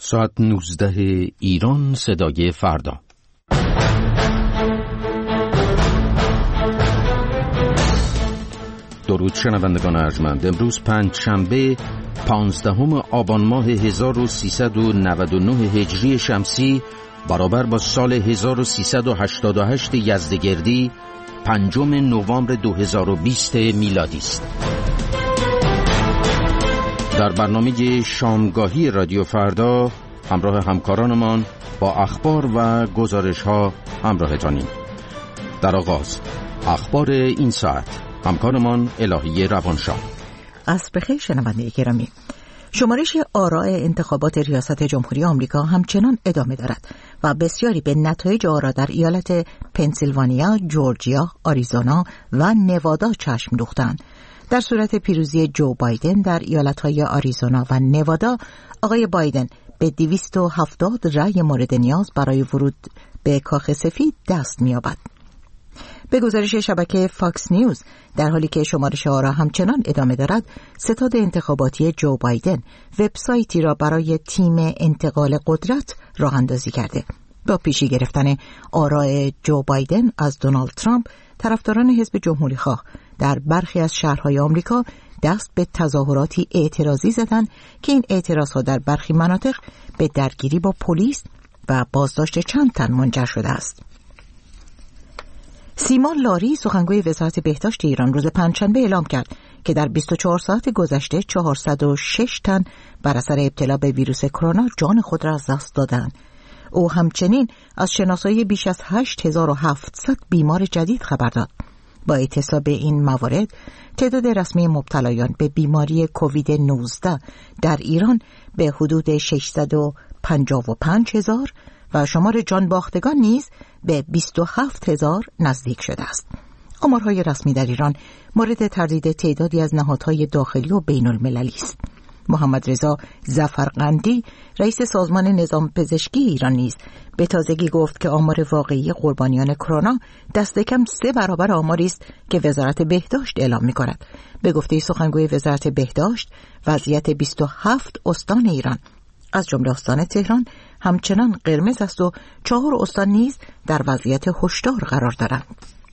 ساعت 19 ایران، صدای فردا. درود شنوندگان ارجمند. امروز پنجشنبه 15 آبان ماه 1399 هجری شمسی برابر با سال 1388 یزدگردی 5 نوامبر 2020 میلادی است. در برنامه شامگاهی رادیو فردا همراه همکارانمان با اخبار و گزارش‌ها همراهتانیم. در آغاز اخبار این ساعت، همکارمان الهی روانشاه. عصر بخیر شنونده گرامی. شمارش آراء انتخابات ریاست جمهوری آمریکا همچنان ادامه دارد و بسیاری به نتایج آرا در ایالت پنسیلوانیا، جورجیا، آریزونا و نوادا چشم دوختند. در صورت پیروزی جو بایدن در ایالت‌های آریزونا و نوادا، آقای بایدن به 270 رأی مورد نیاز برای ورود به کاخ سفید دست می‌یابد. به گزارش شبکه فاکس نیوز، در حالی که شمارش آرا همچنان ادامه دارد، ستاد انتخاباتی جو بایدن وبسایتی را برای تیم انتقال قدرت راه اندازی کرده. با پیشی گرفتن آراء جو بایدن از دونالد ترامپ، طرفداران حزب جمهوری خواه در برخی از شهرهای آمریکا دست به تظاهراتی اعتراضی زدند که این اعتراضها در برخی مناطق به درگیری با پلیس و بازداشت چند تن منجر شده است. سیما لاری، سخنگوی وزارت بهداشت ایران، روز پنجشنبه اعلام کرد که در 24 ساعت گذشته 406 تن بر اثر ابتلا به ویروس کرونا جان خود را از دست دادند. او همچنین از شناسایی بیش از 8700 بیمار جدید خبر داد. با احتساب این موارد، تعداد رسمی مبتلایان به بیماری کووید 19 در ایران به حدود 655,000 و شمار جان باختگان نیز به 27,000 نزدیک شده است. آمارهای رسمی در ایران مورد تردید تعدادی از نهادهای داخلی و بین المللی است. محمد رضا ظفرقندی، رئیس سازمان نظام پزشکی ایران، نیز به تازگی گفت که آمار واقعی قربانیان کرونا دست کم 3 برابر آماری است که وزارت بهداشت اعلام می‌کند. به گفته سخنگوی وزارت بهداشت، وضعیت 27 استان ایران از جمله استان تهران همچنان قرمز است و 4 استان نیز در وضعیت هشدار قرار دارند.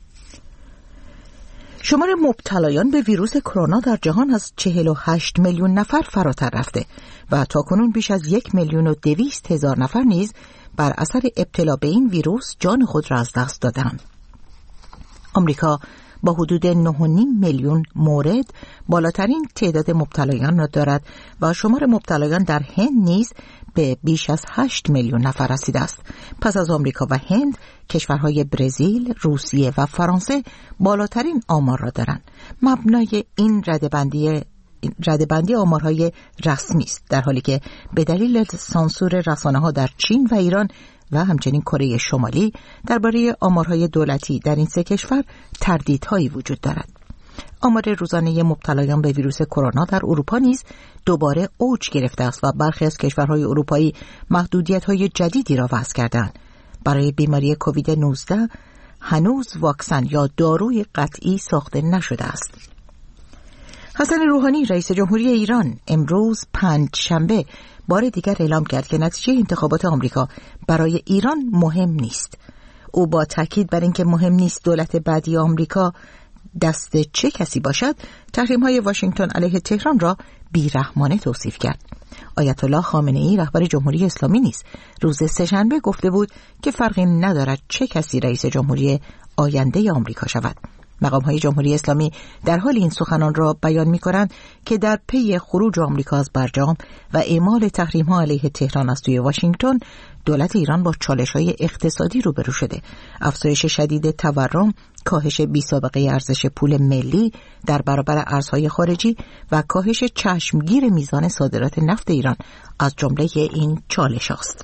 شمار مبتلایان به ویروس کرونا در جهان از 48 میلیون نفر فراتر رفته و تاکنون بیش از 1,200,000 نفر نیز بر اثر ابتلا به این ویروس جان خود را از دست دادند. آمریکا با حدود 9.5 میلیون مورد بالاترین تعداد مبتلایان را دارد و شمار مبتلایان در هند نیز به بیش از 8 میلیون نفر رسیده است. پس از آمریکا و هند، کشورهای برزیل، روسیه و فرانسه بالاترین آمار را دارند. مبنای این ردبندی آمارهای رسمی است، در حالی که به دلیل سانسور رسانه‌ها در چین و ایران و همچنین کره شمالی درباره آمارهای دولتی در این 3 کشور تردیدهایی وجود دارد. آمار روزانه مبتلایان به ویروس کرونا در اروپا نیز دوباره اوج گرفته است و برخی از کشورهای اروپایی محدودیت‌های جدیدی را وضع کردند. برای بیماری کووید 19 هنوز واکسن یا داروی قطعی ساخته نشده است. حسن روحانی، رئیس جمهوری ایران، امروز پنجشنبه بار دیگر اعلام کرد که نتیجه انتخابات آمریکا برای ایران مهم نیست. او با تاکید بر اینکه مهم نیست دولت بعدی آمریکا دست چه کسی باشد، تحریم‌های واشنگتن علیه تهران را بی‌رحمانه توصیف کرد. آیت الله خامنه‌ای، رهبر جمهوری اسلامی، نیز روز سه‌شنبه گفته بود که فرقی ندارد چه کسی رئیس جمهوری آینده آمریکا شود. مقام‌های جمهوری اسلامی در حال این سخنان را بیان می‌کنند که در پی خروج آمریکا از برجام و اعمال تحریم‌ها علیه تهران از سوی واشنگتن، دولت ایران با چالش‌های اقتصادی روبرو شده. افزایش شدید تورم، کاهش بی‌سابقه ارزش پول ملی در برابر ارزهای خارجی و کاهش چشمگیر میزان صادرات نفت ایران از جمله این چالش است.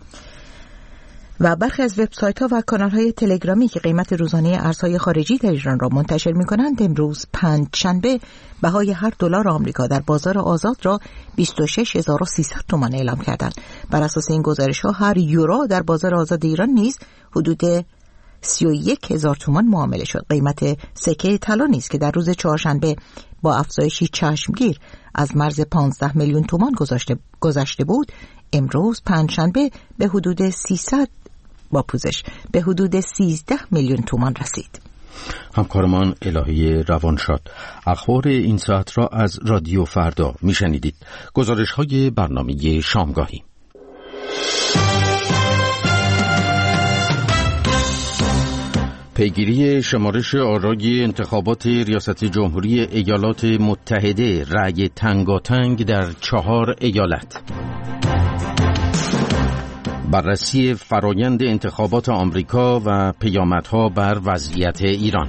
و برخی از وبسایت‌ها و کانال‌های تلگرامی که قیمت روزانه ارزهای خارجی در ایران را منتشر می‌کنند، امروز پنجشنبه بهای هر دلار آمریکا در بازار آزاد را 26,300 تومان اعلام کردند. بر اساس این گزارش‌ها هر یورو در بازار آزاد ایران نیز حدود 31,000 تومان معامله شد. قیمت سکه طلا نیز که در روز چهارشنبه با افزایشی چشمگیر از مرز 15 میلیون تومان گذشته بود، امروز پنجشنبه به حدود 13 میلیون تومان رسید. همکارمان الهی روانشاد. اخبار این ساعت را از رادیو فردا میشنیدید. گزارش های برنامه شامگاهی. پیگیری شمارش آرای انتخابات ریاست جمهوری ایالات متحده، رأی تنگاتنگ در 4 ایالت. بررسی فرایند انتخابات آمریکا و پیامدها بر وضعیت ایران.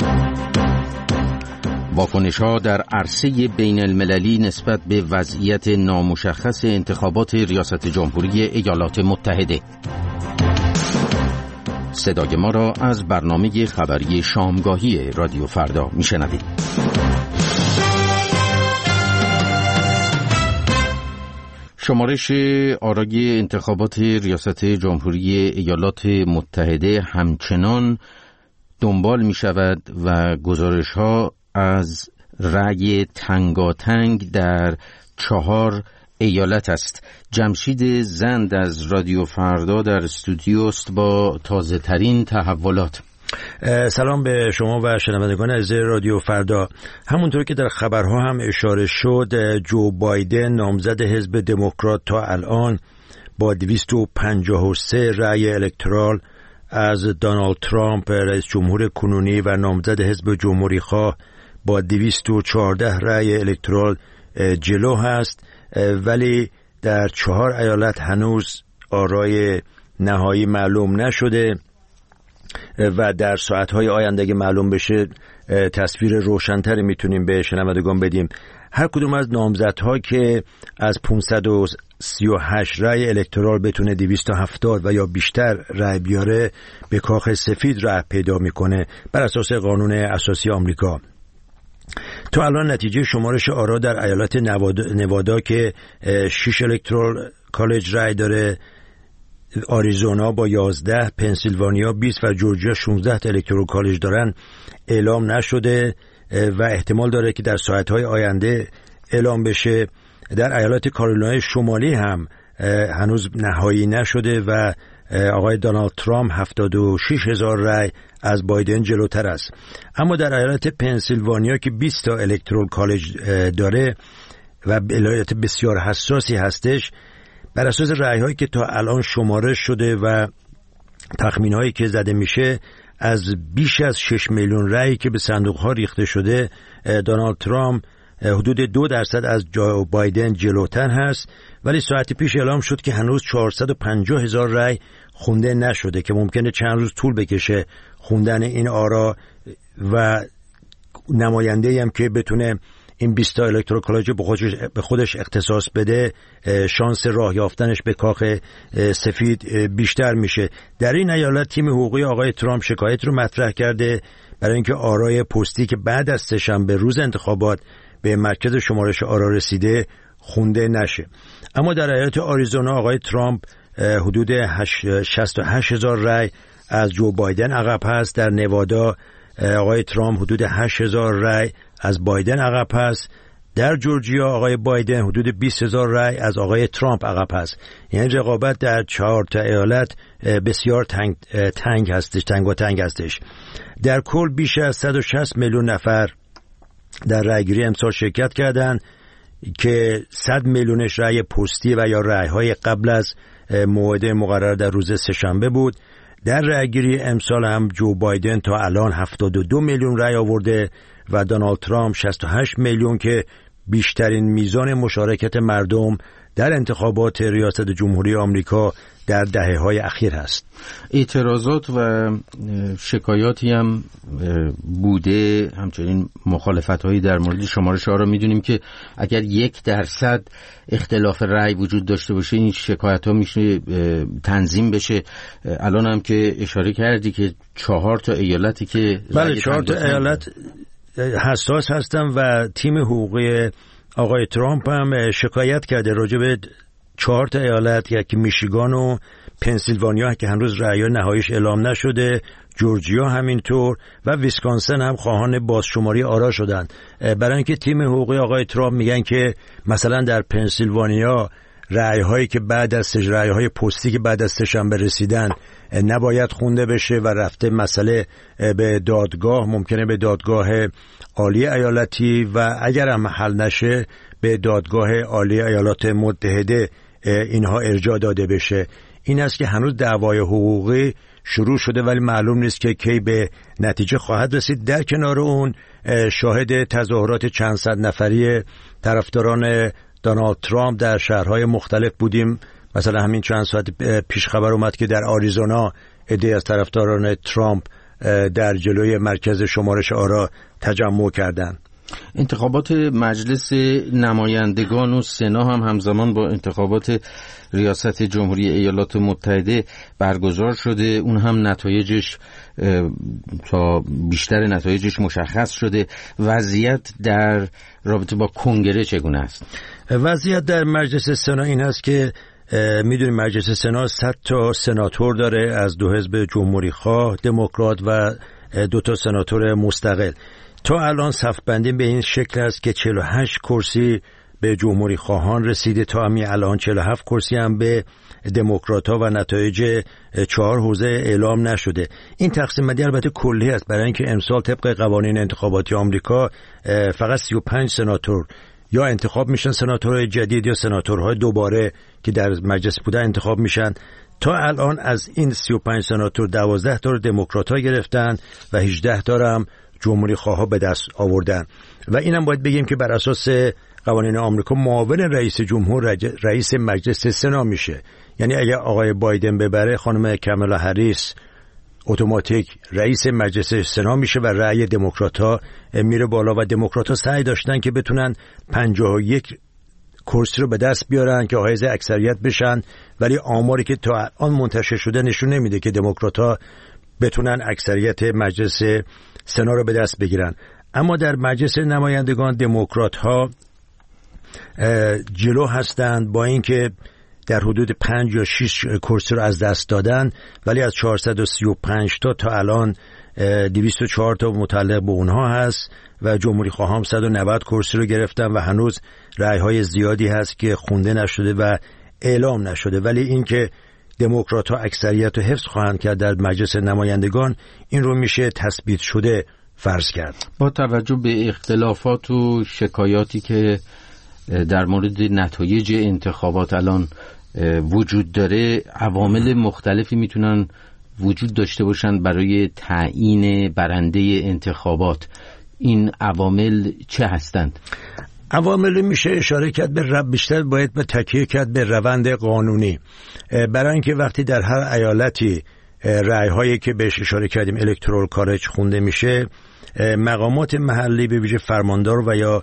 واکنش‌ها در عرصه بین المللی نسبت به وضعیت نامشخص انتخابات ریاست جمهوری ایالات متحده. صدای ما را از برنامه خبری شامگاهی رادیو فردا میشنوید. شمارش آرای انتخابات ریاست جمهوری ایالات متحده همچنان دنبال می شود و گزارش ها از رأی تنگاتنگ در 4 ایالت است. جمشید زند از رادیو فردا در استودیو است با تازه ترین تحولات. سلام به شما و شنوندگان عزیز رادیو فردا. همونطور که در خبرها هم اشاره شد، جو بایدن نامزد حزب دموکرات تا الان با 253 رأی الکترال از دونالد ترامپ رئیس جمهور کنونی و نامزد حزب جمهوری خواه با 214 رأی الکترال جلو هست، ولی در 4 ایالت هنوز آرای نهایی معلوم نشده و در ساعتهای آینده معلوم بشه تصویر روشن‌تری میتونیم به شنوندگان بدیم. هر کدوم از نامزدها که از 538 رأی الکترال بتونه 270 و یا بیشتر رأی بیاره به کاخ سفید رأی پیدا میکنه بر اساس قانون اساسی آمریکا. تا الان نتیجه شمارش آرا در ایالت نوادا که 6 الکترال کالج رأی داره، آریزونا با 11، پنسیلوانیا 20 و جورجیا 16 الکترال کالج دارن اعلام نشده و احتمال داره که در ساعتهای آینده اعلام بشه. در ایالت کارولینای شمالی هم هنوز نهایی نشده و آقای دونالد ترامپ 76,000 رأی از بایدن جلوتر است. اما در ایالت پنسیلوانیا که 20 تا الکترال کالج داره و ایالت بسیار حساسی هستش، بر اساس رأی‌هایی که تا الان شمارش شده و تخمین‌هایی که زده میشه، از بیش از 6 میلیون رأی که به صندوق‌ها ریخته شده، دونالد ترامپ حدود 2% از جو بایدن جلوتر هست. ولی ساعت پیش اعلام شد که هنوز 450,000 رأی خونده نشده که ممکنه چند روز طول بکشه خوندن این آرا و نماینده‌ای هم که بتونه این 20 تا الکترال کالج به خودش اختصاص بده، شانس راه یافتنش به کاخ سفید بیشتر میشه. در این ایالت تیم حقوقی آقای ترامپ شکایت رو مطرح کرده برای اینکه آرای پستی که بعد از سه‌شنبه روز انتخابات به مرکز شمارش آرا رسیده خونده نشه. اما در ایالت آریزونا آقای ترامپ حدود 68,000 رأی از جو بایدن عقب هست. در نوادا آقای ترامپ حدود 8,000 رأی از بایدن عقب هست. در جورجیا آقای بایدن حدود 20,000 رأی از آقای ترامپ عقب هست. یعنی رقابت در 4 تا ایالت بسیار تنگ هستش. در کل بیش از 160 میلیون نفر در رأیگیری امسال شرکت کردند که 100 میلیونش رأی پستی و یا رأی‌های قبل از موعد مقرر در روز سه‌شنبه بود. در رأیگیری امسال هم جو بایدن تا الان 72 میلیون رأی آورده و دونالد ترامپ 68 میلیون که بیشترین میزان مشارکت مردم در انتخابات ریاست جمهوری آمریکا در دهه‌های اخیر هست. اعتراضات و شکایاتی هم بوده، همچنین مخالفت‌هایی در مورد شمارش آرا. می‌دونیم که اگر 1% اختلاف رأی وجود داشته باشه این شکایت‌ها میشه تنظیم بشه. الان هم که اشاره کردی که 4 تا ایالتی که بله 4 تا ایالت حساس هستن و تیم حقوقی آقای ترامپ هم شکایت کرده راجع به 4 تا ایالت، یکی میشیگان و پنسیلوانیا که هنوز رأی نهاییش اعلام نشده، جورجیا همینطور و ویسکانسن هم خواهان بازشماری آرا شدند. برای اینکه تیم حقوقی آقای ترامپ میگن که مثلا در پنسیلوانیا رأی‌هایی که بعد از رأی‌های پستی که بعد از سه‌شنبه رسیدن نباید خونده بشه و رفته مسئله به دادگاه، ممکنه به دادگاه عالی ایالتی و اگر هم حل نشه به دادگاه عالی ایالات متحده اینها ارجاع داده بشه. این است که هنوز دعوای حقوقی شروع شده ولی معلوم نیست که کی به نتیجه خواهد رسید. در کنار اون شاهد تظاهرات چند صد نفری طرفداران دونالد ترامپ در شهرهای مختلف بودیم. مثلا همین چند ساعت پیش خبر اومد که در آریزونا عده‌ای از طرفداران ترامپ در جلوی مرکز شمارش آرا تجمع کردند. انتخابات مجلس نمایندگان و سنا هم همزمان با انتخابات ریاست جمهوری ایالات متحده برگزار شده. اون هم نتایجش تا بیشتر نتایجش مشخص شده. وضعیت در رابطه با کنگره چگونه است؟ وضعیت در مجلس سنا این است که میدونیم مجلس سنا 100 تا سناتور داره از دو حزب جمهوری خواه دموکرات و 2 تا سناتور مستقل. تا الان صف بندی به این شکل است که 48 کرسی به جمهوری خواهان رسیده، تا همین الان 47 کرسی هم به دموکرات‌ها و نتایج 4 حوزه اعلام نشده. این تقسیم بندی البته کلی است، برای اینکه امسال طبق قوانین انتخاباتی آمریکا فقط 35 سناتور یا انتخاب میشن، سناتورهای جدید یا سناتورهای دوباره که در مجلس بودن انتخاب میشن. تا الان از این 35 سناتور 12 تا رو دموکرات‌ها گرفتن و 18 تا هم جمهوری خواها به دست آوردن. و اینم باید بگیم که بر اساس قوانین آمریکا معاون رئیس جمهور رئیس مجلس سنا میشه. یعنی اگر آقای بایدن ببره، خانم کامالا هریس اتوماتیک رئیس مجلس سنا میشه و رأی دموکرات‌ها میره بالا و دموکرات‌ها سعی داشتن که بتونن 51 کرسی رو به دست بیارن که حائز اکثریت بشن، ولی آماری که تا الان منتشر شده نشون نمیده که دموکرات‌ها بتونن اکثریت مجلس سنا رو به دست بگیرن. اما در مجلس نمایندگان دموکرات‌ها جلو هستند، با اینکه در حدود 5 یا 6 کرسی رو از دست دادن، ولی از 435 تا الان 204 تا متعلق به اونها هست و جمهوری خواهان 190 کرسی رو گرفتن و هنوز رأی‌های زیادی هست که خونده نشده و اعلام نشده. ولی اینکه دموکرات‌ها اکثریت رو حفظ خواهند کرد در مجلس نمایندگان، این رو میشه تثبیت شده فرض کرد. با توجه به اختلافات و شکایاتی که در مورد نتایج انتخابات الان وجود داره، عوامل مختلفی میتونن وجود داشته باشن برای تعیین برنده انتخابات. این عوامل چه هستند؟ عوامل میشه اشاره کرد به بیشتر باید به تکیه کرد به روند قانونی، برای اینکه وقتی در هر ایالتی رأی‌هایی که بهش اشاره کردیم الکترال کالج خونده میشه، مقامات محلی به ویژه فرماندار و یا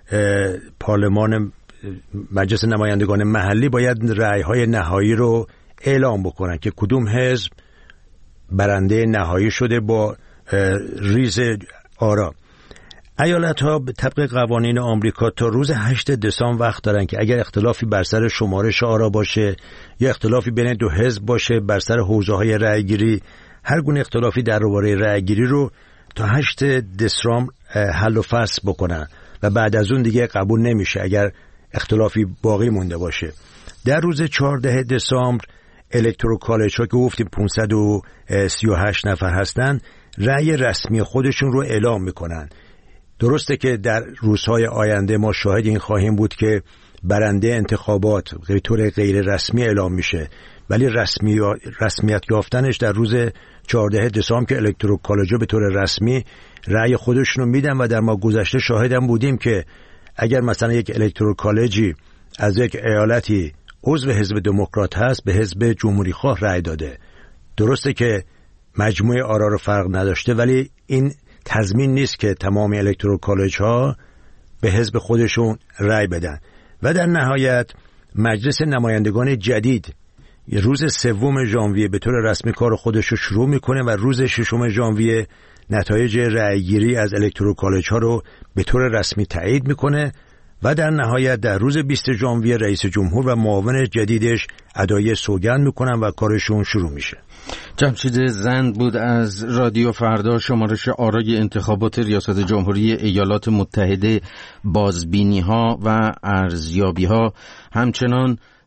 پارلمان مجلس نمایندگان محلی باید رأی‌های نهایی رو اعلام بکنن که کدوم حزب برنده نهایی شده با ریز آرا. ایالت‌ها طبق قوانین آمریکا تا روز 8 دسامبر وقت دارن که اگر اختلافی بر سر شمارش آرا باشه یا اختلافی بین دو حزب باشه بر سر حوزه‌های رأی‌گیری، هر گونه اختلافی درباره رأی‌گیری رو تا 8 دسامبر حل و فصل بکنن و بعد از اون دیگه قبول نمیشه اگر اختلافی باقی مونده باشه. در روز 14 دسامبر الکترال کالج ها که گفتیم 538 نفر هستن، رأی رسمی خودشون رو اعلام میکنن. درسته که در روزهای آینده ما شاهد این خواهیم بود که برنده انتخابات به طور غیر رسمی اعلام میشه، ولی رسمیت یافتنش در روز 14 دسامبر که الکترال کالج ها به طور رسمی رأی خودشون رو میدن. و در ما گذشته شاهدم بودیم که اگر مثلا یک الکترال کالجی از یک ایالتی عضو حزب دموکرات هست به حزب جمهوری خواه رأی داده، درسته که مجموع آرا رو فرق نداشته، ولی این تضمین نیست که تمام الکترال کالج ها به حزب خودشون رأی بدن. و در نهایت مجلس نمایندگان جدید روز 3 ژانویه به طور رسمی کار خودش رو شروع میکنه و روز 6 ژانویه نتایج رأیگیری از الکترال کالج ها رو به طور رسمی تایید میکنه و در نهایت در روز 20 ژانویه رئیس جمهور و معاون جدیدش ادای سوگند میکنن و کارشون شروع میشه. جمشید زند بود از رادیو فردا. شمارش آرای انتخابات ریاست جمهوری ایالات متحده، بازبینی ها و ارزیابی ها، همچنان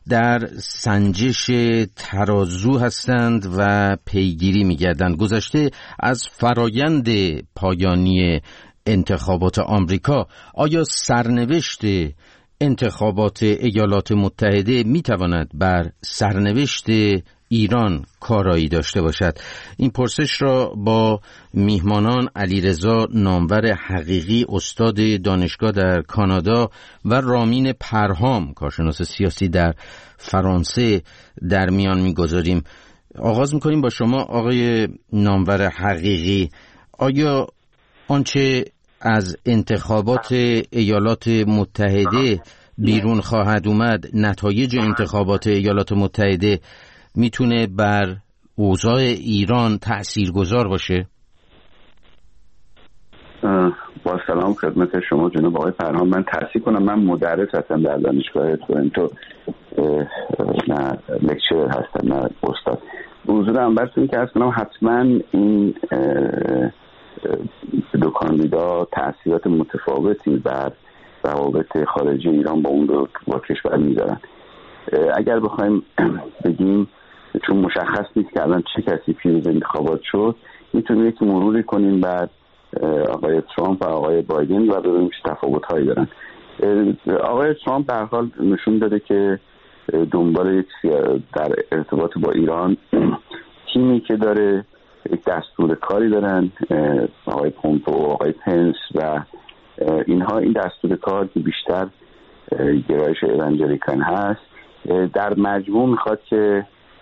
در سنجش ترازو هستند و پیگیری می‌گردند. گذشته از فرایند پایانی انتخابات آمریکا، آیا سرنوشت انتخابات ایالات متحده می‌تواند بر سرنوشت ایران کارایی داشته باشد؟ این پرسش را با میهمانان علیرضا نامور حقیقی، استاد دانشگاه در کانادا، و رامین پرهام، کارشناس سیاسی در فرانسه، در میان میگذاریم. آغاز میکنیم با شما آقای نامور حقیقی. آیا آنچه از انتخابات ایالات متحده بیرون خواهد اومد، نتایج انتخابات ایالات متحده، میتونه بر اوضاع ایران تأثیرگذار باشه؟ با سلام خدمت شما جناب آقای پرهام. من تصحیح کنم، من مدرس هستم در دانشگاه تورنتو، نه لکچرر هستم نه استاد. حضورم براتون که عرض کنم حتما این دو کاندیدا تأثیرات متفاوتی بر روابط خارجی ایران با اون دو با کشور میذارن. اگر بخوایم بگیم، چون مشخص نیست که الان چه کسی پیروز انتخابات شد، میتونیم یک مروری کنیم بعد آقای ترامپ و آقای بایدن و ببینیم چه تفاوت‌هایی دارن. آقای ترامپ به هر حال نشون داده که دنبال در ارتباط با ایران تیمی که داره، یک دستور کاری دارن، آقای پومپئو و آقای پنس و اینها. این دستور کار که بیشتر گرایش اونجلیکان هست، در مجموع میخواد که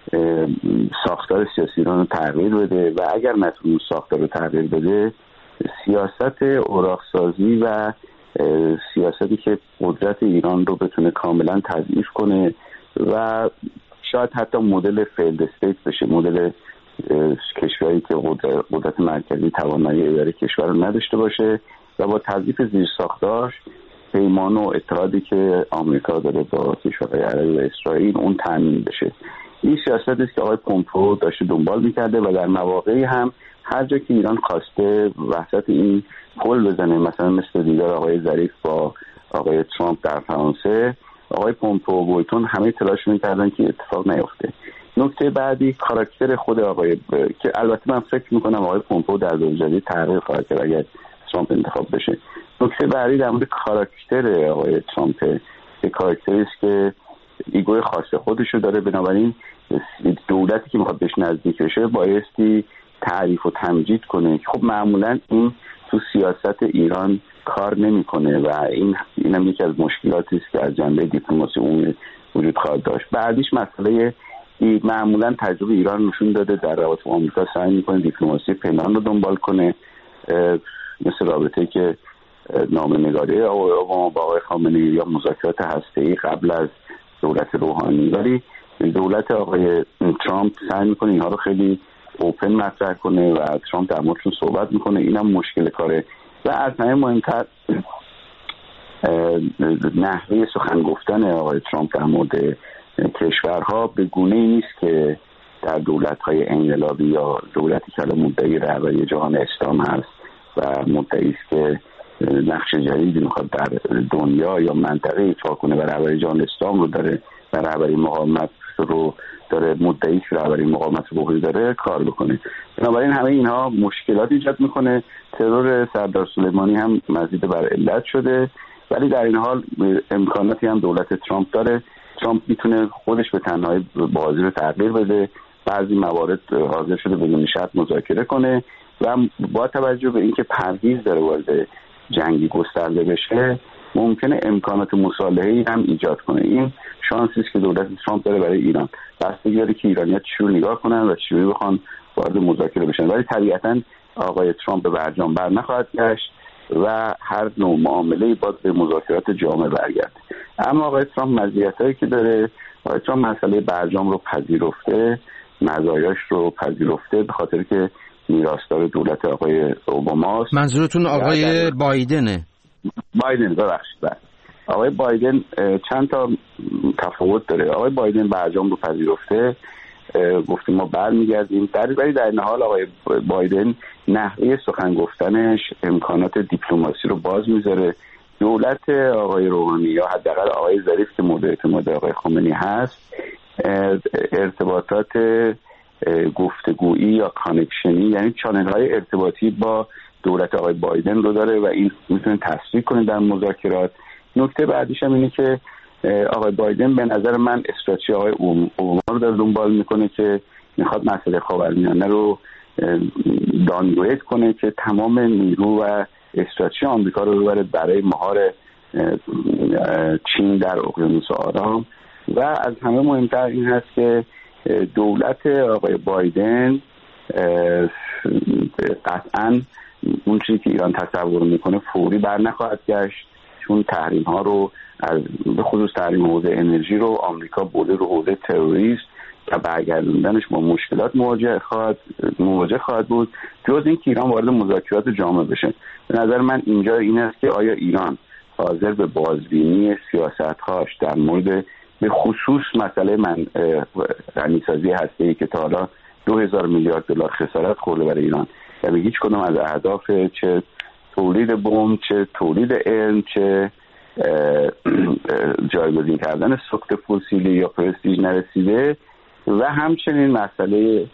ساختار سیاسی ایران رو تغییر بده و اگر نتونه ساختار رو تغییر بده، سیاست اوراق‌سازی و سیاستی که قدرت ایران رو بتونه کاملا تضعیف کنه و شاید حتی مدل فیلد استیت بشه، مدل کشوری که قدرت مرکزی توانایی اداره کشور رو نداشته باشه و با تضعیف زیرساختاش پیمان و اتحادی که آمریکا داره با کشورهای عربی و اسرائیل اون تامین بشه. این سیاستی است که آقای پومپئو داشته دنبال می‌کرده و در مواقعی هم هر جا که ایران خواسته وسط این پل بزنه، مثلا مثل دیدار آقای ظریف با آقای ترامپ در فرانسه، آقای پومپئو و بولتون همه تلاش می‌کردن که اتفاق نیفته. نکته بعدی کاراکتر خود آقای که البته من فکر می‌کنم آقای پومپئو در دور جدید تغییر خواهد کرد اگر ترامپ انتخاب بشه. نکته بعدی در مورد کاراکتر آقای ترامپ، که کاراکتری است که ایگوی خاص خودشو داره، بنابراین دولتی که میخواد بهش نزدیک بشه بایستی تعریف و تمجید کنه. خب معمولا این تو سیاست ایران کار نمیکنه و این هم یکی از مشکلاتی است که از جنبه دیپلماسی عمومی وجود خواهد داشت. بعدیش مسئله معمولا تجربه ایران نشون داده در روابط با آمریکا سعی میکنه دیپلماسی پنهان رو دنبال کنه، مثل رابطه که نامه‌نگاری اوباما با آقای خامنه‌ای یا مذاکرات هسته‌ای قبل از دولت روحانی. ولی دولت آقای ترامپ سعی میکنه اینها رو خیلی اوپن مطرح کنه و ترامپ در موردشون صحبت میکنه. اینم مشکل کاره. و از همه مهمتر نحوه سخن گفتن آقای ترامپ در مورد کشورها به گونه‌ای نیست که در دولت‌های انقلابی یا دولتی که الان مدعی رهبری جهان اسلام هست و مدعی است که نقش جدیدی میخواد در دنیا یا منطقه ایفا کنه و رهبری جهان اسلام رو داره و رهبری مقاومت رو داره، مدعی که رهبری مقاومت رو بخوری داره کار بکنه. بنابراین همه اینها مشکلات ایجاد میکنه. ترور سردار سلیمانی هم مزید بر علت شده، ولی در این حال امکاناتی هم دولت ترامپ داره. ترامپ میتونه خودش به تنهایی بازی رو تغییر بده، بعضی موارد حاضر شده بدون شرط مذاکره کنه و با توجه به اینکه پرهیز داره وارد جنگی گسترده بشه ممکنه امکانات مصالحه‌ای هم ایجاد کنه. این شانسی است که دولت ترامپ داره برای ایران. بستگی داره که ایرانی‌ها چجوری نگاه کنن و چجوری بخوان وارد مذاکره بشن، ولی طبیعتاً آقای ترامپ به برجام بر نخواهد گشت و هر نوع معامله‌ای باید به مذاکرات جامع برگرده. اما آقای ترامپ مزیتایی که داره، آقای ترامپ مسئله برجام رو پذیرفته، مزایاش رو پذیرفته به خاطر که میراثدار دولت آقای اوباما است. منظورتون آقای بایدنه؟ بایدن، ببخشید. آقای بایدن چند تا تفاوت داره. آقای بایدن برجام رو پذیرفته، گفتیم ما برمیگردیم، ولی در این حال آقای بایدن نحوه سخن گفتنش امکانات دیپلماسی رو باز میذاره دولت آقای روحانی یا حداقل آقای ظریف که مورد اعتماد آقای خامنه‌ای هست ارتباطات گفتگویی یا کانکشنی، یعنی چانل‌های ارتباطی با دولت آقای بایدن رو داره و این میتونه تسریع کنه در مذاکرات. نکته بعدیش هم اینه که آقای بایدن به نظر من استراتژی آقای اوباما رو داره دنبال میکنه که میخواد مسئله خاورمیانه رو دانگرید کنه که تمام نیرو و استراتژی آمریکا رو ببره برای مهار چین در اقیانوس آرام. و از همه مهمتر این هست که دولت آقای بایدن قطعاً اون چیزی که ایران تصور میکنه فوری بر نخواهد گشت، چون تحریم ها رو به خصوص تحریم حوزه انرژی رو آمریکا برده رو حوزه تروریسم و برگردوندنش با مشکلات مواجه خواهد بود، جز این که ایران وارد مذاکرات جامع بشه. به نظر من اینجا این است که آیا ایران حاضر به بازبینی سیاست‌هاش در مورد به خصوص مسئله غنیسازی هسته‌ای که تا حالا 2000 میلیارد دلار خسارت خورده برای ایران و به هیچ کدوم از اهداف چه تولید بمب، چه تولید علم، چه جایگزین کردن سوخت فسیلی یا پرستیژ نرسیده، و همچنین مسئله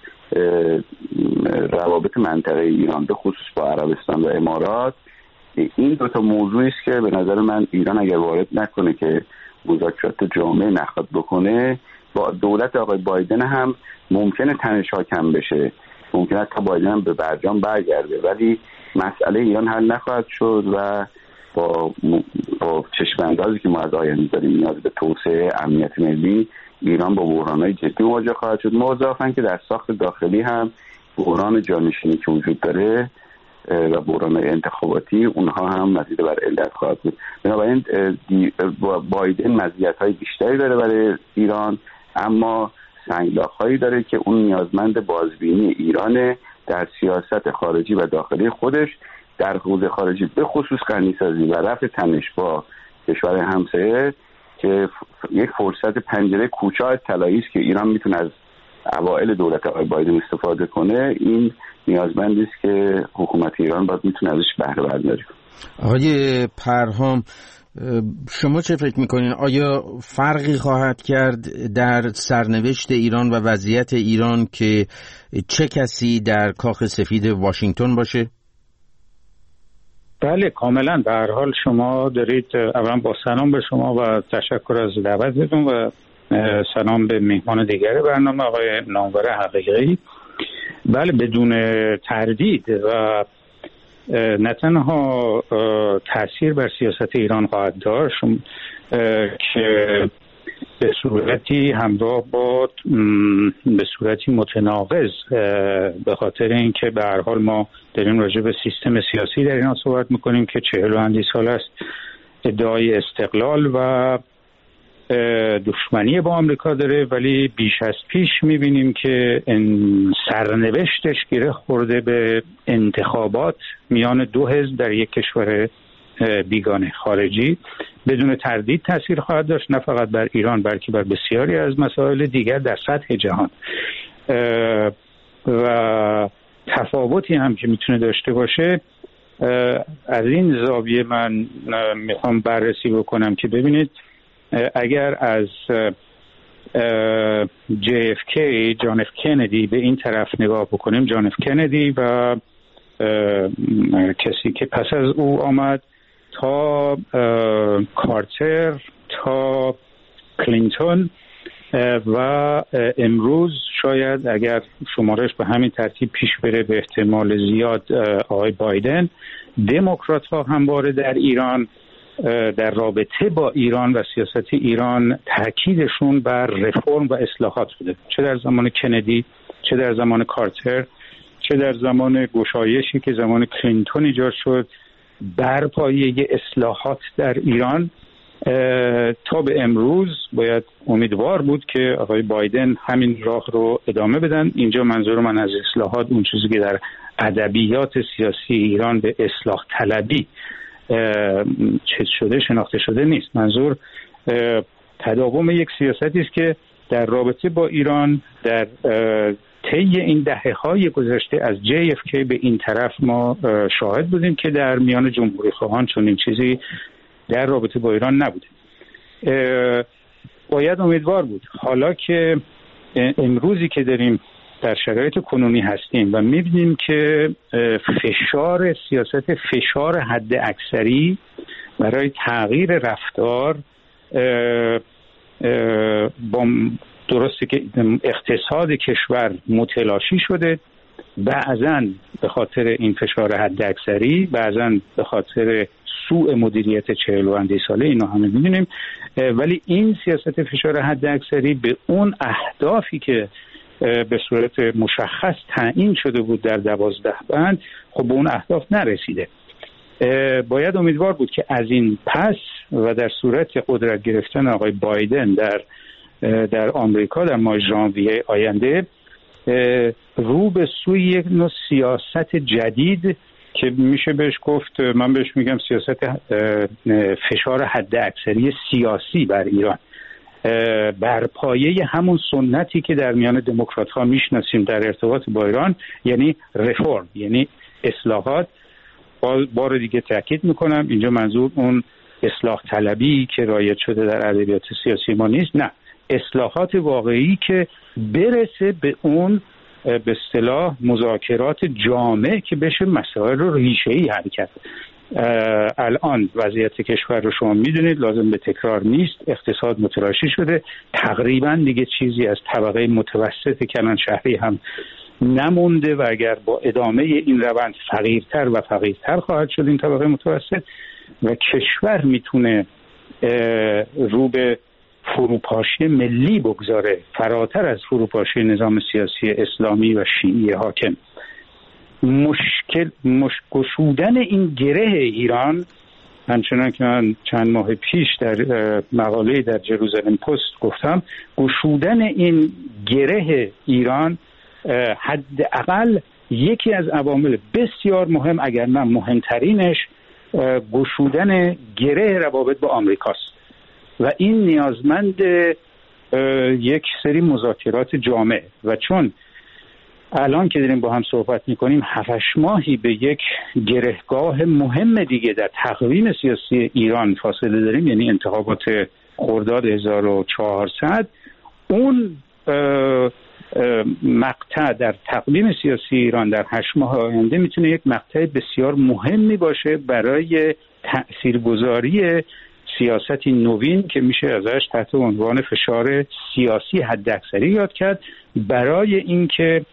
روابط منطقه ایران به خصوص با عربستان و امارات. این دو تا موضوعی است که به نظر من ایران اگر وارد نکنه که مذاکرات جامع نخواد بکنه، با دولت آقای بایدن هم ممکنه تنش‌ها کم بشه، ممکنه تا بایدن هم به برجام برگرده، ولی مسئله ایران حل نخواهد شد و با چشم‌اندازی که ما از آینده داریم نیاز به توسعه امنیت ملی، ایران با بحران‌های جدی مواجه خواهد شد. مضافاً که در ساخت داخلی هم بحران جانشینی که وجود داره و بحران انتخاباتی، اونها هم مزید بر علت خواهد بود. بنابراین بایدن مزیت‌های بیشتری داره برای ایران، اما سنگلاخ‌هایی داره که اون نیازمند بازبینی ایران در سیاست خارجی و داخلی خودش، در حوزه خارجی به خصوص غنی‌سازی و رفع تنش با کشور همسایه که یک فرصت پنجره کوچاه طلایی است که ایران میتونه از اوایل دولت آقای بایدن استفاده کنه. این نیازمندی است که حکومت ایران باید میتونه ازش بهره برداری کنه. آقای پرهام، شما چه فکر میکنین؟ آیا فرقی خواهد کرد در سرنوشت ایران و وضعیت ایران که چه کسی در کاخ سفید واشنگتن باشه؟ بله کاملا. به هر حال شما دارید، اولا با سلام به شما و تشکر از دعوتتون و سلام به میهمان دیگر برنامه آقای نامور حقیقی. بله بدون تردید و نه تنها تأثیر بر سیاست ایران خواهد داشت که به صورتی همراه با به صورتی متناقض، به خاطر اینکه به هر حال ما داریم راجع به سیستم سیاسی در ایران صحبت میکنیم که 40 و اندی سال است ادعای استقلال و دشمنی با آمریکا داره، ولی بیش از پیش میبینیم که سرنوشتش گره خورده به انتخابات میان دو حزب در یک کشور بیگانه خارجی. بدون تردید تاثیر خواهد داشت نه فقط بر ایران بلکه بر بسیاری از مسائل دیگر در سطح جهان، و تفاوتی هم که میتونه داشته باشه. از این زاویه من میخوام بررسی بکنم که ببینید اگر از JFK جان اف کندی به این طرف نگاه بکنیم، جان اف کندی و کسی که پس از او آمد تا کارتر تا کلینتون و امروز شاید اگر شمارش به همین ترتیب پیش بره به احتمال زیاد آقای بایدن، دموکرات ها همواره در ایران در رابطه با ایران و سیاست ایران تاکیدشون بر رفرم و اصلاحات بوده، چه در زمان کندی، چه در زمان کارتر، چه در زمان گشایشی که زمان کلینتون ایجاد شد بر پایه اصلاحات در ایران تا به امروز. باید امیدوار بود که آقای بایدن همین راه رو ادامه بدن. اینجا منظور من از اصلاحات اون چیزی که در ادبیات سیاسی ایران به اصلاح طلبی شناخته شده نیست. منظور تداوم یک سیاستی است که در رابطه با ایران در طی این دهه‌های گذشته از JFK به این طرف ما شاهد بودیم که در میان جمهوری خواهان چون این چیزی در رابطه با ایران نبوده. باید امیدوار بود حالا که امروزی که داریم در شرایط کنونی هستیم و می‌بینیم که فشار سیاست، فشار حد اکثری برای تغییر رفتار، با درسته که اقتصاد کشور متلاشی شده، بعضاً به خاطر این فشار حد اکثری، بعضاً به خاطر سوء مدیریت 40 و اندی ساله، اینا همه می‌بینیم. ولی این سیاست فشار حد اکثری به اون اهدافی که به صورت مشخص تعیین شده بود در 12 بند، خب به اون اهداف نرسیده. باید امیدوار بود که از این پس و در صورت قدرت گرفتن آقای بایدن در آمریکا در ماه ژانویه آینده رو به سوی یک نوع سیاست جدید که میشه بهش گفت، من بهش میگم سیاست فشار حد اکثری سیاسی بر ایران، بر پایه همون سنتی که در میان دموکرات ها میشناسیم در ارتباط با ایران، یعنی رفرم، یعنی اصلاحات. بار دیگه تاکید میکنم اینجا منظور اون اصلاح طلبی که رایج شده در ادبیات سیاسی ما نیست، نه، اصلاحات واقعی که برسه به اون به اصطلاح مذاکرات جامع که بشه مسائل رو ریشه‌ای حل کرد. الان وضعیت کشور رو شما میدونید، لازم به تکرار نیست، اقتصاد متلاشی شده، تقریبا دیگه چیزی از طبقه متوسط کلان شهری هم نمونده و اگر با ادامه این روند فقیرتر و فقیرتر خواهد شد این طبقه متوسط و کشور میتونه رو به فروپاشی ملی بگذاره، فراتر از فروپاشی نظام سیاسی اسلامی و شیعی حاکم. گشودن این گره ایران، همچنان که من چند ماه پیش در مقاله در جروزالم پست گفتم، گشودن این گره ایران حداقل یکی از عوامل بسیار مهم، اگر نه مهمترینش، گشودن گره روابط با آمریکاست و این نیازمند یک سری مذاکرات جامع و چون الان که داریم با هم صحبت میکنیم 7 ماهی به یک گرهگاه مهم دیگه در تقویم سیاسی ایران فاصله داریم، یعنی انتخابات خرداد 1400. اون مقطع در تقویم سیاسی ایران در 8 ماه آینده میتونه یک مقطع بسیار مهمی باشه برای تأثیرگذاری سیاستی نوین که میشه ازش تحت عنوان فشار سیاسی حداکثری یاد کرد، برای اینکه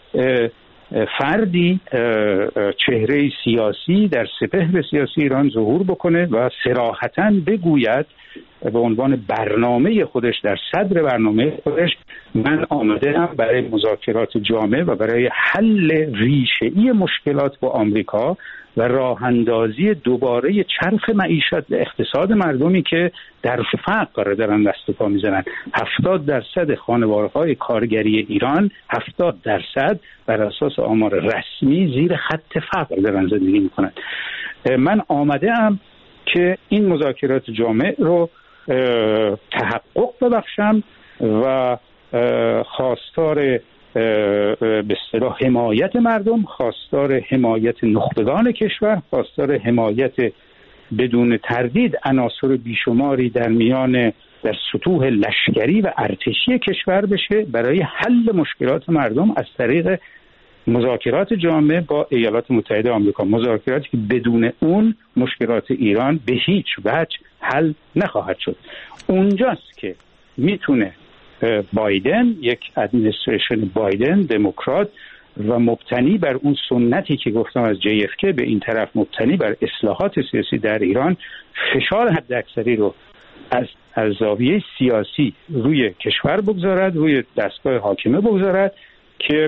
فردی چهره سیاسی در سپهر سیاسی ایران ظهور بکنه و صراحتاً بگوید به عنوان برنامه خودش، در صدر برنامه خودش، من آمده‌ام برای مذاکرات جامع و برای حل ریشه‌ای مشکلات با آمریکا و راه اندازی دوباره چرخ معیشت و اقتصاد مردمی که در فقر قرار دارن دست و پا میزنن. 70% خانوارهای کارگری ایران، 70% بر اساس آمار رسمی زیر خط فقر دارن زندگی میکنن. من آمده‌ام که این مذاکرات جامع رو تحقق ببخشم و خواستار به اصطلاح حمایت مردم، خواستار حمایت نخبگان کشور، خواستار حمایت بدون تردید عناصر بیشماری در سطوح لشکری و ارتشی کشور بشه برای حل مشکلات مردم از طریق مذاکرات جامع با ایالات متحده آمریکا، مذاکراتی که بدون اون مشکلات ایران به هیچ وجه حل نخواهد شد. اونجاست که میتونه بایدن، یک ادمنستریشن بایدن دموکرات و مبتنی بر اون سنتی که گفتم از JFK به این طرف، مبتنی بر اصلاحات سیاسی در ایران، فشار حداکثری رو از زاویه سیاسی روی کشور بگذارد، روی دستگاه حاکمه بگذارد که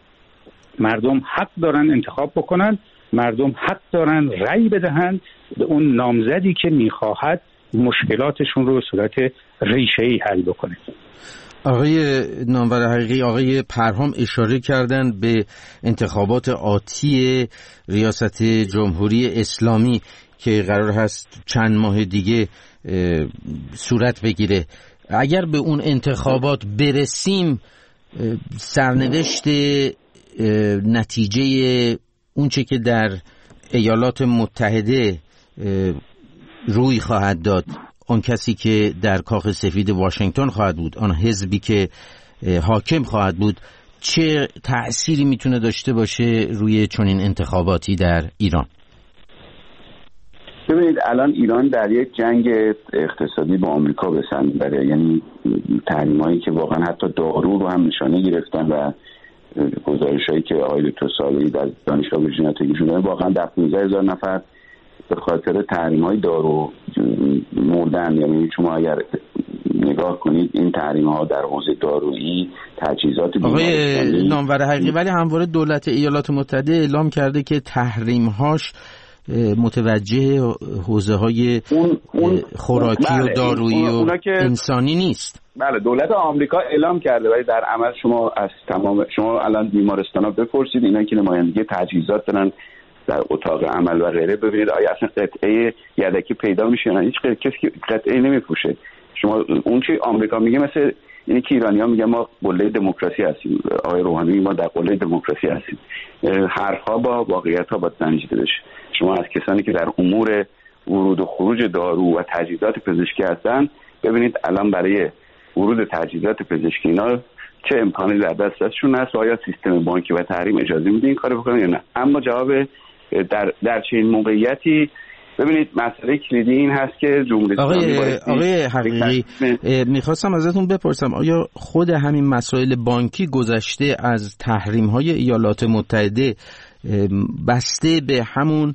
مردم حق دارن انتخاب بکنن، مردم حق دارن رأی بدهند به اون نامزدی که میخواهد مشکلاتشون رو به صورت ریشه‌ای حل بکنه. آقای نامور حقیقی، آقای پرهام اشاره کردن به انتخابات آتی ریاست جمهوری اسلامی که قرار هست چند ماه دیگه صورت بگیره. اگر به اون انتخابات برسیم، سرنوشت نتیجه اونچه که در ایالات متحده روی خواهد داد، اون کسی که در کاخ سفید واشنگتن خواهد بود، آن حزبی که حاکم خواهد بود، چه تأثیری میتونه داشته باشه روی چنین انتخاباتی در ایران؟ ببینید الان ایران در یک جنگ اقتصادی با آمریکا به سن میبره، یعنی تحریمایی که واقعا حتی دارو رو هم نشانه گرفتن و گزارش‌هایی که آقای دکتر صالحی در دانشگاه ویرجینیا تکنولوژی دارن، واقعا در 15,000 نفر به خاطر تحریم‌های دارو مردن. یعنی شما اگر نگاه کنید این تحریم‌ها در حوزه دارویی، تجهیزات آقای نامور حقیقی، ولی همواره دولت ایالات متحده اعلام کرده که تحریم‌هاش متوجه حوزه‌های خوراکی و دارویی و انسانی نیست. بله، دولت آمریکا اعلام کرده، ولی در عمل شما الان بیمارستانا بپرسید، اینا که نمایندگی تجهیزات دارن در اتاق عمل و غیره، ببینید آیا اصلا قطعه یدکی پیدا میشه نه؟ هیچ کسی قطعه نمیپوشه. شما اون چی آمریکا میگه مثل اینی که ایرانی‌ها میگن ما قله دموکراسی هستیم، آقای روحانی ما در قله دموکراسی هستیم. حرف‌ها با واقعیت‌ها باید سنجیده بشه. شما از کسانی که در امور ورود و خروج دارو و تجهیزات پزشکی هستن ببینید الان برای ورود تجهیزات پزشکی اینا چه امکانی در دستشون هست، آیا سیستم بانکی و تحریم اجازه میده این کارو بکنن یا نه. اما جواب در چنین موقعیتی ببینید مسئله کلیدی این هست که جمهوری آقای حقیقی، میخواستم ازتون بپرسم آیا خود همین مسائل بانکی گذشته از تحریم‌های ایالات متحده بسته به همون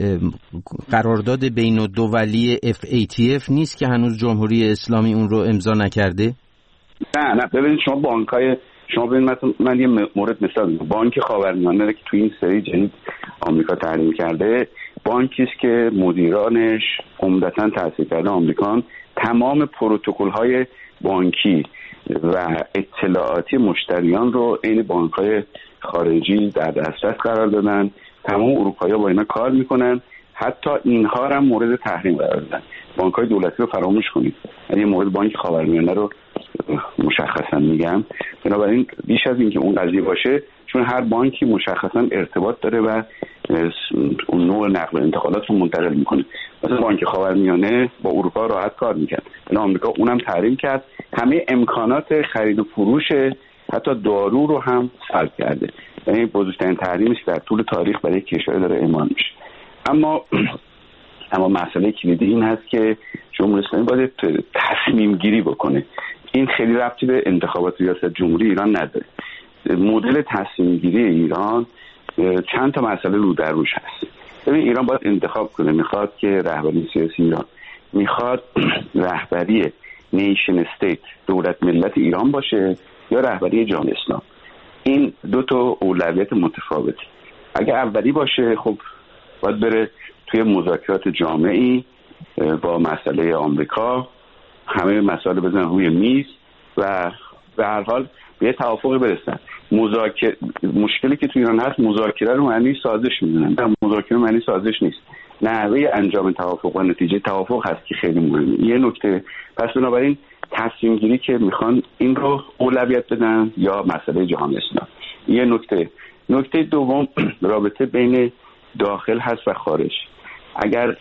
قرارداد بین الدولی FATF نیست که هنوز جمهوری اسلامی اون رو امضا نکرده؟ نه ببینید شما ببینید من یه مورد مثال بانک خاورمیانه که تو این سری جدید آمریکا تحریم کرده، بانکی است که مدیرانش عمدتاً تأسیس کرده آمریکان، تمام پروتکل‌های بانکی و اطلاعاتی مشتریان رو عین بانک‌های خارجی در دسترس قرار دادن. تمام اروپایی‌ها با اینا کار میکنن، حتی اینها هم مورد تحریم قرار دادن. بانک‌های دولتی رو فراموش کنید، یعنی مورد بانک خاورمیانه رو مشخصا میگم. بنابراین بیش از این که اون قضیه باشه، چون هر بانکی مشخصا ارتباط داره و اون نوع نقل و انتقالات رو منتقل میکنه. مثلا بانک خاورمیانه با اروپا راحت کار میکرد، یعنی آمریکا اونم تحریم کرد، همه امکانات خرید و فروش حتی دارو رو هم سلب کرده. یعنی بزرگترین تحریمی که در طول تاریخ برای کشور داره اعمال میشه. اما مسئله کلیدی این هست که جمهوری اسلامی باید تصمیم گیری بکنه. این خیلی ربطی به انتخابات ریاست جمهوری ایران نداره. مدل تصمیم گیری ایران چند تا مسئله رو در روش هست. ببین ایران باید انتخاب کنه، میخواد که رهبری سیاسی ایران میخواد رهبری نیشن استیت، دولت ملت ایران باشه یا رهبری جامعه اسلام. این دو تا اولویت متفاوته. اگه اولی باشه خب باید بره توی مذاکرات جامعی با مسئله آمریکا، همه مسائل بزنن روی میز و به هر حال به یه توافقی برسن. مشکلی که تو ایران هست، مذاکره رو معنی سازش میدونن. مذاکره معنی سازش نیست، نحوه انجام توافق و نتیجه توافق هست که خیلی مهمه. یه نکته، پس بنابراین تصمیم گیری که میخوان این رو اولویت بدن یا مسئله جهان اسلام. یه نکته دوم رابطه بین داخل هست و خارج. اگر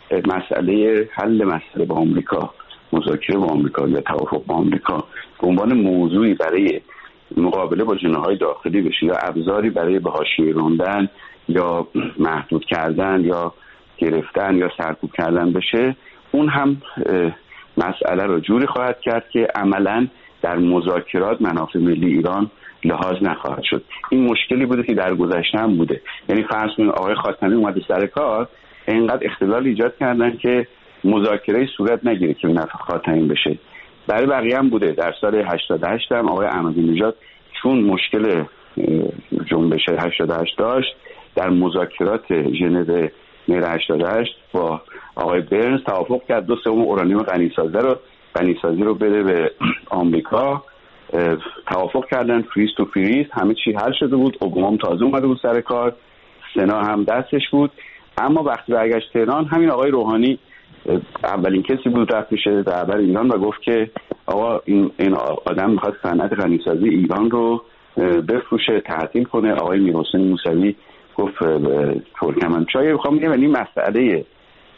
حل مسئله با آمریکا، مذاکره با آمریکا یا توافق با آمریکا به عنوان موضوعی برای مقابله با جناح‌های داخلی بشه یا ابزاری برای به حاشیه راندن یا محدود کردن یا گرفتن یا سرکوب کردن بشه، اون هم مسئله رو جوری خواهد کرد که عملاً در مذاکرات منافع ملی ایران لحاظ نخواهد شد. این مشکلی بوده که در گذشته هم بوده. یعنی فرض کنید آقای خاتمی اومد سر کار، اینقدر اختلال ایجاد کردن که مذاکره صورت نگیره که نفع خاتمی بشه. برای بقیه هم بوده. در سال 88 هم آقای احمدی نژاد چون مشکل جنبش 88 داشت، در مذاکرات ژنو مهر 88 با آقای برنز توافق کرد 2/3 اورانیوم غنیسازی رو بده به آمریکا. توافق کردن فریز تو فریز، همه چی حل شده بود. اوباما تازه اومده بود سر کار، سنا هم دستش بود. اما وقتی برگشت تهران، همین آقای روحانی اولین کسی بود رفت پیش رهبر ایران و گفت که آقا این آدم میخواد صنعت غنیسازی ایران رو بفروشه، تعطیل کنه. آقای میرحسین موسوی گفت ترکمنچای میخوام بگم، یعنی مسئله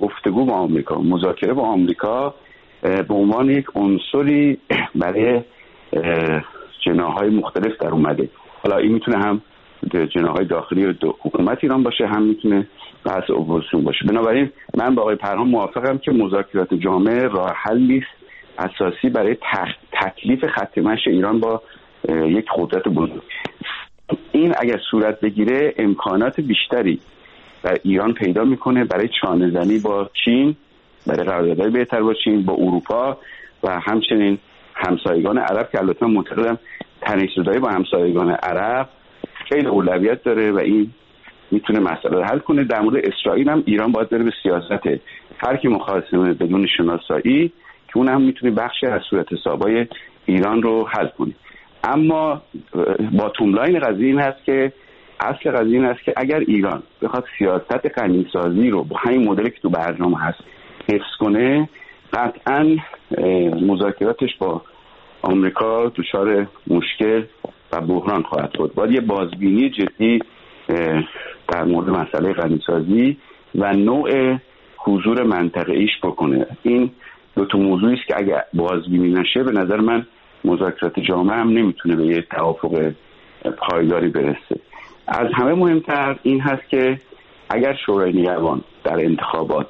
گفتگو با آمریکا، مذاکره با آمریکا به عنوان یک عنصری برای جناح‌های مختلف در اومده. حالا این میتونه هم جناح‌های داخلی حکومت ایران باشه، هم میتونه بحث اپوزیسیون باشه. بنابراین من با آقای پرهام موافقم که مذاکرات جامع راه حلی اساسی برای تکلیف خط مشی ایران با یک قدرت بزرگ. این اگر صورت بگیره امکانات بیشتری در ایران پیدا میکنه برای چانه‌زنی با چین، برای قراردادهای بهتر با چین، با اروپا و همچنین همسایگان عرب که البته من معتقدم تنش‌زدایی با همسایگان عرب خیلی اولویت داره و این میتونه مسئله رو حل کنه. در مورد اسرائیل هم ایران باید بره به سیاست ترک مخاصمه بدون شناسایی که اون هم میتونه بخشی از صورت حسابای ایران رو حل کنه. اما باتوم لاین قضیه این هست که اصل قضیه این هست که اگر ایران بخواد سیاست غنیسازی رو با همین مدلی که تو برنامه هست حفظ کنه، قطعاً مذاکراتش با آمریکا دچار مشکل و بحران خواهد بود. باید یه بازبینی جدی در مورد مسئله غنیسازی و نوع حضور منطقه‌ایش بکنه. این دو تا موضوعی است که اگر بازبینی نشه به نظر من مذاکرات جامع هم نمیتونه به یه توافق پایداری برسه. از همه مهمتر این هست که اگر شورای نگهبان در انتخابات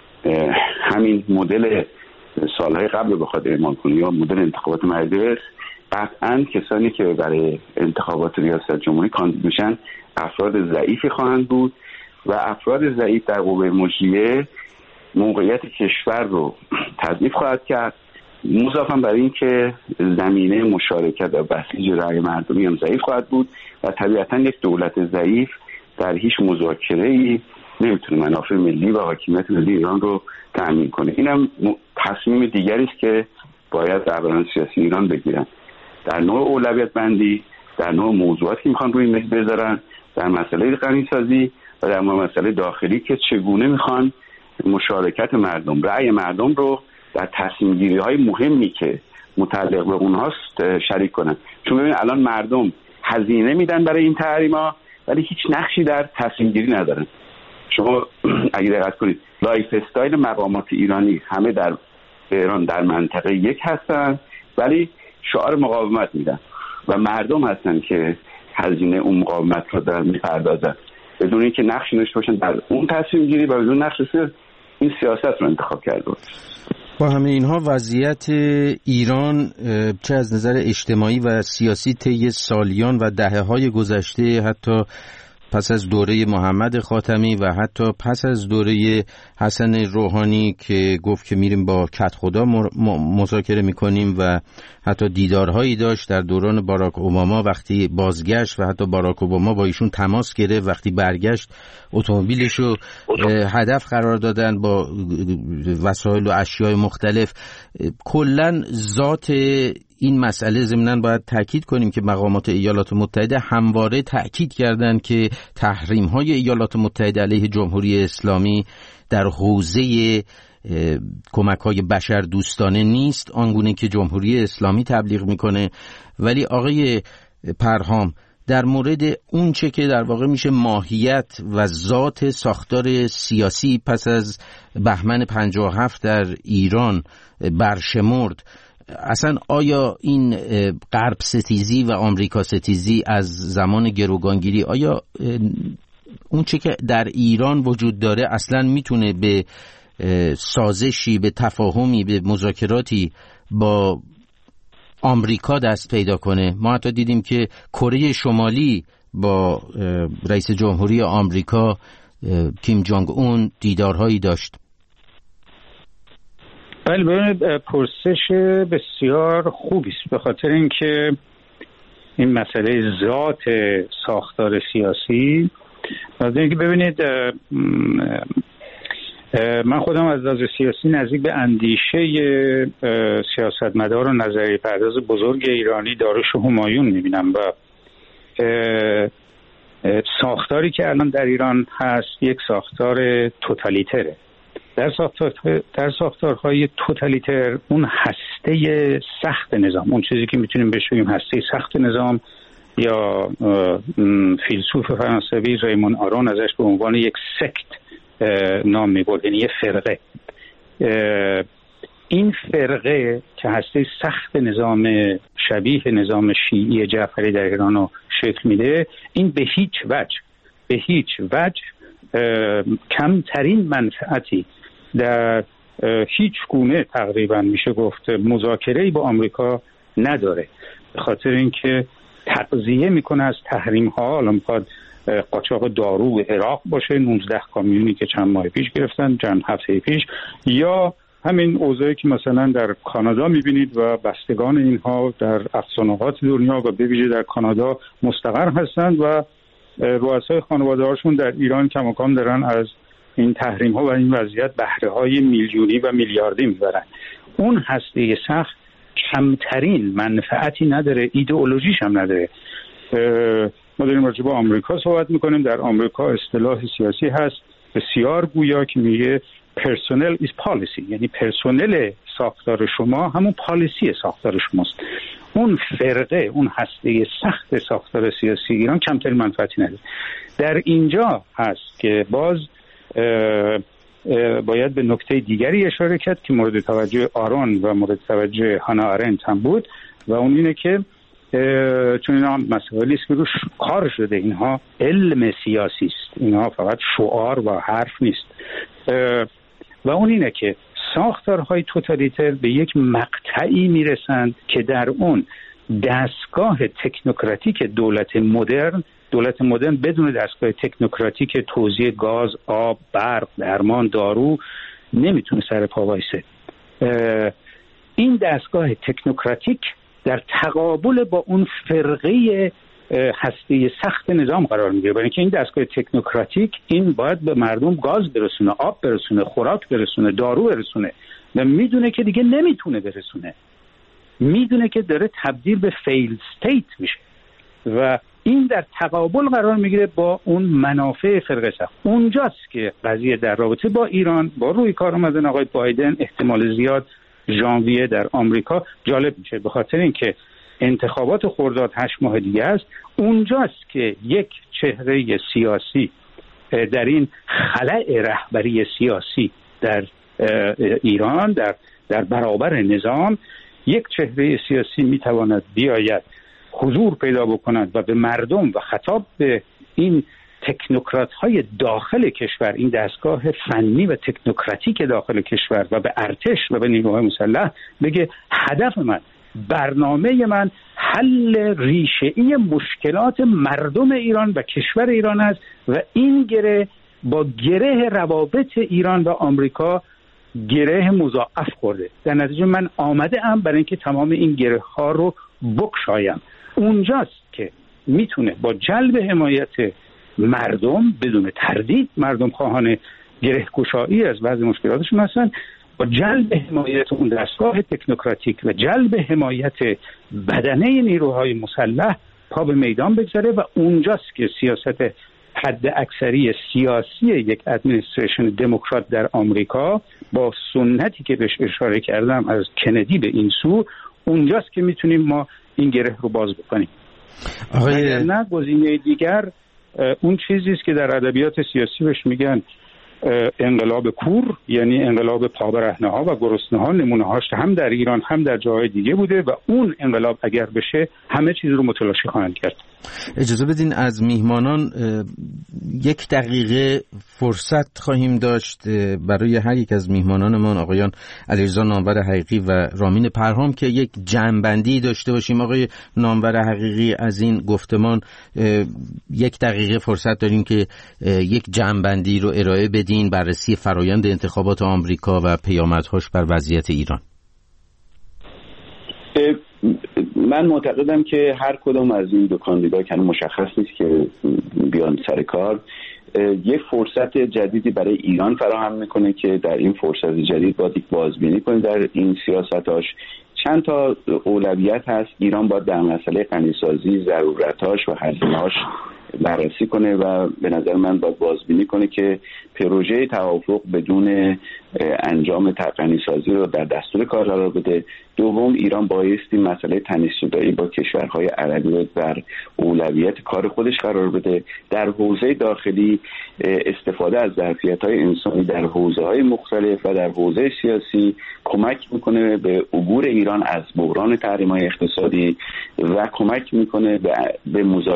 همین مدل سالهای قبل بخواد اعمال کنه یا مدل انتخابات مجلس، قطعاً کسانی که برای انتخابات ریاست جمهوری کاندید میشن افراد ضعیفی خواهند بود و افراد ضعیف در قوه مجریه موقعیت کشور رو تضعیف خواهد کرد، مضافاً بر این که زمینه مشارکت و بسیج رأی مردمی هم ضعیف خواهد بود و طبیعتاً یک دولت ضعیف در هیچ مذاکره‌ای نمیتونه منافع ملی و حاکمیت ملی ایران رو تأمین کنه. اینم تصمیم دیگری است که باید رهبران سیاسی ایران بگیرن در نوع اولویت بندی، در نوع موضوعاتی که میخوان روی میز بذارن، در مسئله غنیسازی و در مسئله داخلی که چگونه میخوان مشارکت مردم، رأی مردم رو در تصمیم گیری های مهمی که متعلق به اونهاست شریک کنن. چون ببین الان مردم هزینه میدن برای این تحریما ولی هیچ نقشی در تصمیم گیری ندارن. شما اگه دقت کنید لایف استایل مقامات ایرانی همه در ایران در منطقه یک هستن ولی شعار مقاومت میدن و مردم هستن که هزینه اون مقاومت رو دارن میپردازن بدون اینکه نقشی داشته باشن در اون تصمیم گیری و بدون نقش این سیاست رو انتخاب کرده. با همه اینها وضعیت ایران چه از نظر اجتماعی و سیاسی طی سالیان و دهه‌های گذشته، حتی پس از دوره محمد خاتمی و حتی پس از دوره حسن روحانی که گفت که میریم با کدخدا مذاکره میکنیم و حتی دیدارهایی داشت در دوران باراک اوباما وقتی بازگشت و حتی باراک اوباما با ایشون تماس گرفت، وقتی برگشت اتومبیلش رو هدف قرار دادن با وسایل و اشیاء مختلف. کلاً ذات این مسئله ضمناً باید تاکید کنیم که مقامات ایالات متحده همواره تاکید کردند که تحریم‌های ایالات متحده علیه جمهوری اسلامی در حوزه کمک‌های بشردوستانه نیست آنگونه که جمهوری اسلامی تبلیغ میکنه. ولی آقای پرهام در مورد اون چه که در واقع میشه ماهیت و ذات ساختار سیاسی پس از بهمن 57 در ایران برشمرد، اصلا آیا این غرب ستیزی و آمریکا ستیزی از زمان گروگانگیری، آیا اون چه که در ایران وجود داره اصلا میتونه به سازشی، به تفاهمی، به مذاکراتی با آمریکا دست پیدا کنه؟ ما حتی دیدیم که کره شمالی با رئیس جمهوری آمریکا کیم جونگ اون دیدارهایی داشت. بله، ببینید پرسش بسیار خوبی است، به خاطر اینکه این مسئله ذات ساختار سیاسی، ببینید من خودم از لحاظ سیاسی نزدیک به اندیشه سیاستمدار و نظریه پرداز بزرگ ایرانی داریوش همایون میبینم و ساختاری که الان در ایران هست یک ساختار توتالیتره. در ساختارهای توتالیتر اون هسته سخت نظام، اون چیزی که میتونیم بهش بگیم هسته سخت نظام، یا فیلسوف فرانسوی ریمون آرون ازش به عنوان یک سکت نام میبرد، یعنی یه فرقه. این فرقه که هسته سخت نظام شبیه نظام شیعی جعفری در ایران رو شکل میده، این به هیچ وجه کمترین منفعتی در هیچ گونه تقریبا میشه گفت مذاکره‌ای با آمریکا نداره، به خاطر اینکه تغذیه میکنه از تحریم ها. حالا میخواد قاچاق دارو به عراق باشه، 19 کامیونی که چند ماه پیش گرفتن، چند هفته پیش، یا همین اوضاعی که مثلا در کانادا میبینید و بستگان اینها در اقصانقاط دنیا و به ویژه در کانادا مستقر هستند و رؤسای خانواده هاشون در ایران کماکان دارن از این تحریم ها و این وضعیت بهره های میلیونی و میلیاردی میبرن. اون هسته سخت کمترین منفعتی نداره، ایدئولوژیش هم نداره. ما داریم راجع به آمریکا صحبت میکنیم. در آمریکا اصطلاح سیاسی هست بسیار گویا که میگه پرسونل is policy، یعنی پرسونل ساختار شما همون پالیسی ساختار شماست. اون فرقه، اون هسته سخت ساختار سیاسی ایران کمترین منفعتی نداره. در اینجا هست که باز باید به نکته دیگری اشاره کرد که مورد توجه آرون و مورد توجه هانا آرنت هم بود و اون اینه که چون اینا مسائلی است که روش کار شده، اینها علم سیاسی است، اینها فقط شعار و حرف نیست، و اون اینه که ساختارهای توتالیتر به یک مقطعی میرسند که در اون دستگاه تکنوکراتیک دولت مدرن بدون دستگاه تکنوکراتیک توزیع گاز، آب، برق، درمان، دارو نمیتونه سر پا وایسه. این دستگاه تکنوکراتیک در تقابل با اون فرقه هسته سخت نظام قرار میگیره، برای اینکه این دستگاه تکنوکراتیک این باید به مردم گاز برسونه، آب برسونه، خوراک برسونه، دارو برسونه و میدونه که دیگه نمیتونه برسونه، میدونه که داره تبدیل به فیل استیت میشه و این در تقابل قرار میگیره با اون منافع فرقه سخت. اونجاست که قضیه در رابطه با ایران با روی کار آمدن آقای بایدن احتمال زیاد ژانویه در آمریکا جالب میشه، به خاطر اینکه انتخابات خرداد 8 ماه دیگه است. اونجاست که یک چهره سیاسی در این خلأ رهبری سیاسی در ایران در برابر نظام، یک چهره سیاسی میتواند بیاید حضور پیدا بکند و به مردم و خطاب به این تکنوکرات های داخل کشور، این دستگاه فنی و تکنوکراتیک داخل کشور و به ارتش و به نیروهای مسلح بگه هدف من، برنامه من حل ریشه‌ای مشکلات مردم ایران و کشور ایران است و این گره با گره روابط ایران و آمریکا گره مضاعف خورده. در نتیجه من آمده ام برای اینکه تمام این گره ها رو بکشایم. اونجاست که میتونه با جلب حمایت مردم بدون تردید، مردم خواهان گره گشایی از بعضی مشکلاتشون هستن، با جلب حمایت اون دستگاه تکنوکراتیک و جلب حمایت بدنه نیروهای مسلح پا به میدان بگذاره و اونجاست که سیاست حد اکثری سیاسی یک ادمنستریشن دموکرات در آمریکا با سنتی که بهش اشاره کردم از کندی به این سو، اونجاست که میتونیم ما این گره رو باز بکنیم. اگر نه گزینه دیگر اون چیزی است که در ادبیات سیاسی بهش میگن انقلاب کور، یعنی انقلاب پابرهنه ها و گرسنه ها. نمونه هاش هم در ایران هم در جاهای دیگه بوده و اون انقلاب اگر بشه همه چیز رو متلاشی خواهند کرد. اجازه بدین از میهمانان 1 دقیقه فرصت خواهیم داشت برای هر یک از میهمانانمان، آقایان علیرضا نامور حقیقی و رامین پرهام، که یک جمع‌بندی داشته باشیم. آقای نامور حقیقی از این گفتمان 1 دقیقه فرصت داریم که یک جمع‌بندی رو ارائه بدین، بررسی فرایند انتخابات آمریکا و پیامدهاش بر وضعیت ایران. من معتقدم که هر کدام از این دو کاندیدا که مشخص نیست که بیان سر کار، یک فرصت جدیدی برای ایران فراهم میکنه که در این فرصت جدید باید بازبینی کنه در این سیاستاش. چند تا اولویت هست. ایران باید در مسئله غنیسازی ضرورتاش و هزینه‌اش بررسی کنه و به نظر من باید بازبینی کنه که پروژه توافق بدون انجام تقنی‌سازی رو در دستور کار قرار بده. دوم، ایران بایستی مسئله تنش‌زدایی با کشورهای عربی رو در اولویت کار خودش قرار بده. در حوزه داخلی استفاده از ظرفیت‌های انسانی در حوزه‌های مختلف و در حوزه سیاسی کمک میکنه به عبور ایران از بحران تحریم‌های اقتصادی و کمک میکنه به